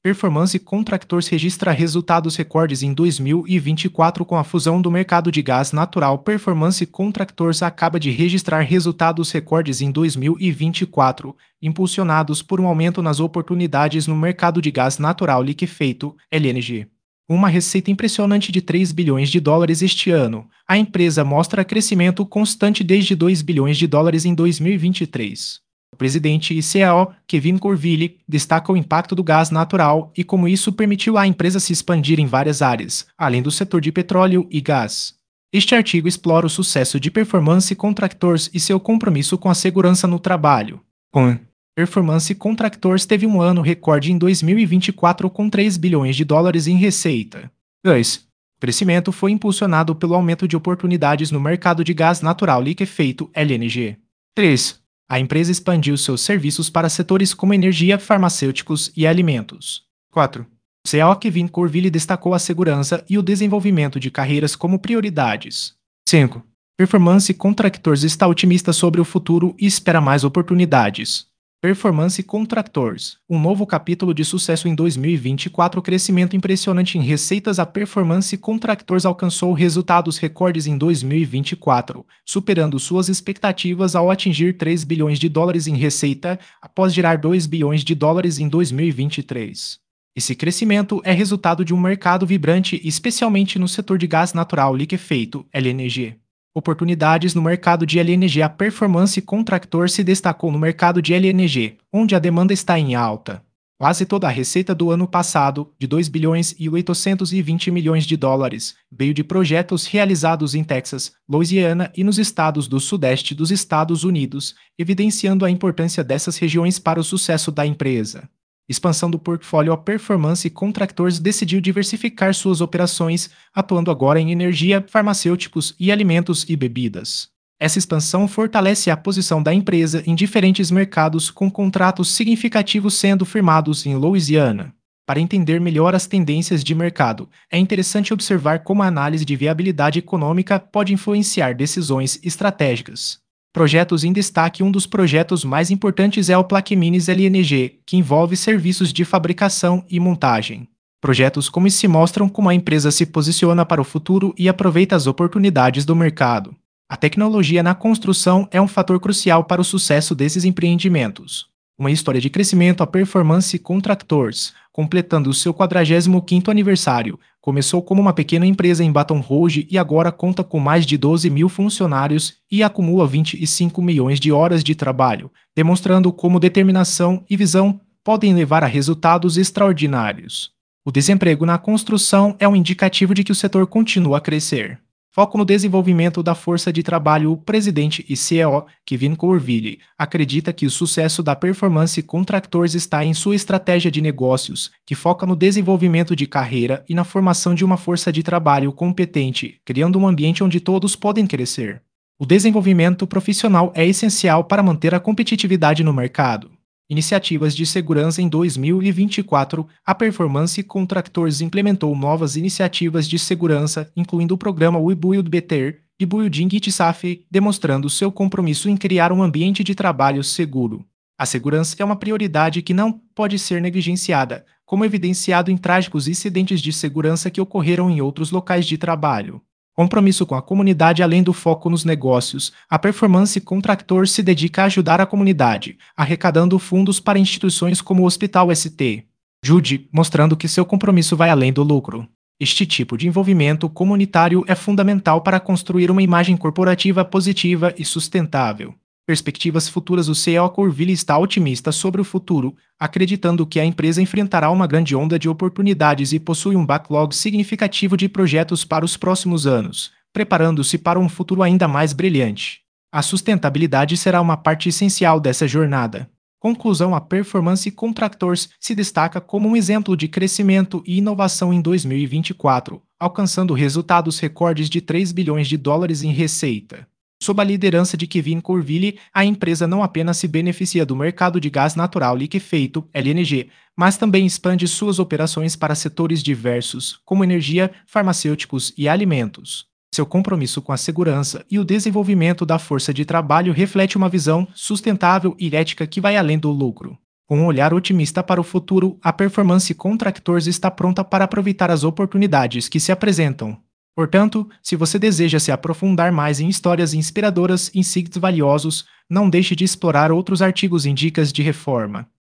Performance Contractors registra resultados recordes em 2024 com a fusão do mercado de gás natural. Performance Contractors acaba de registrar resultados recordes em 2024, impulsionados por um aumento nas oportunidades no mercado de gás natural liquefeito, LNG. Uma receita impressionante de 3 bilhões de dólares este ano. A empresa mostra crescimento constante desde 2 bilhões de dólares em 2023. O presidente e CEO, Kevin Corville, destaca o impacto do gás natural e como isso permitiu à empresa se expandir em várias áreas, além do setor de petróleo e gás. Este artigo explora o sucesso de Performance Contractors e seu compromisso com a segurança no trabalho. Com Performance Contractors teve um ano recorde em 2024 com 3 bilhões de dólares em receita. 2. O crescimento foi impulsionado pelo aumento de oportunidades no mercado de gás natural liquefeito, LNG. 3. A empresa expandiu seus serviços para setores como energia, farmacêuticos e alimentos. 4. O CEO Kevin Corville destacou a segurança e o desenvolvimento de carreiras como prioridades. 5. Performance Contractors está otimista sobre o futuro e espera mais oportunidades. Performance Contractors, um novo capítulo de sucesso em 2024. Crescimento impressionante em receitas. A Performance Contractors alcançou resultados recordes em 2024, superando suas expectativas ao atingir 3 bilhões de dólares em receita, após gerar 2 bilhões de dólares em 2023. Esse crescimento é resultado de um mercado vibrante, especialmente no setor de gás natural liquefeito, LNG. Oportunidades no mercado de LNG. A Performance Contractor se destacou no mercado de LNG, onde a demanda está em alta. Quase toda a receita do ano passado, de 2 bilhões e 820 milhões de dólares, veio de projetos realizados em Texas, Louisiana e nos estados do sudeste dos Estados Unidos, evidenciando a importância dessas regiões para o sucesso da empresa. Expansão do portfólio. A Performance Contractors decidiu diversificar suas operações, atuando agora em energia, farmacêuticos e alimentos e bebidas. Essa expansão fortalece a posição da empresa em diferentes mercados, com contratos significativos sendo firmados em Louisiana. Para entender melhor as tendências de mercado, é interessante observar como a análise de viabilidade econômica pode influenciar decisões estratégicas. Projetos em destaque. Um dos projetos mais importantes é o Plaquemines LNG, que envolve serviços de fabricação e montagem. Projetos como esse mostram como a empresa se posiciona para o futuro e aproveita as oportunidades do mercado. A tecnologia na construção é um fator crucial para o sucesso desses empreendimentos. Uma história de crescimento. A Performance Contractors, completando seu 45º aniversário, começou como uma pequena empresa em Baton Rouge e agora conta com mais de 12 mil funcionários e acumula 25 milhões de horas de trabalho, demonstrando como determinação e visão podem levar a resultados extraordinários. O desemprego na construção é um indicativo de que o setor continua a crescer. Foco no desenvolvimento da força de trabalho. O presidente e CEO, Kevin Corville, acredita que o sucesso da Performance Contractors está em sua estratégia de negócios, que foca no desenvolvimento de carreira e na formação de uma força de trabalho competente, criando um ambiente onde todos podem crescer. O desenvolvimento profissional é essencial para manter a competitividade no mercado. Iniciativas de segurança. Em 2024, a Performance Contractors implementou novas iniciativas de segurança, incluindo o programa We Build Better e Building It Safe, demonstrando seu compromisso em criar um ambiente de trabalho seguro. A segurança é uma prioridade que não pode ser negligenciada, como evidenciado em trágicos incidentes de segurança que ocorreram em outros locais de trabalho. Compromisso com a comunidade. Além do foco nos negócios, a Performance Contractor se dedica a ajudar a comunidade, arrecadando fundos para instituições como o Hospital St. Jude, mostrando que seu compromisso vai além do lucro. Este tipo de envolvimento comunitário é fundamental para construir uma imagem corporativa positiva e sustentável. Perspectivas futuras. O CEO Corville está otimista sobre o futuro, acreditando que a empresa enfrentará uma grande onda de oportunidades e possui um backlog significativo de projetos para os próximos anos, preparando-se para um futuro ainda mais brilhante. A sustentabilidade será uma parte essencial dessa jornada. Conclusão. A Performance Contractors se destaca como um exemplo de crescimento e inovação em 2024, alcançando resultados recordes de 3 bilhões de dólares em receita. Sob a liderança de Kevin Corville, a empresa não apenas se beneficia do mercado de gás natural liquefeito, LNG, mas também expande suas operações para setores diversos, como energia, farmacêuticos e alimentos. Seu compromisso com a segurança e o desenvolvimento da força de trabalho reflete uma visão sustentável e ética que vai além do lucro. Com um olhar otimista para o futuro, a Performance Contractors está pronta para aproveitar as oportunidades que se apresentam. Portanto, se você deseja se aprofundar mais em histórias inspiradoras e insights valiosos, não deixe de explorar outros artigos em dicas de reforma.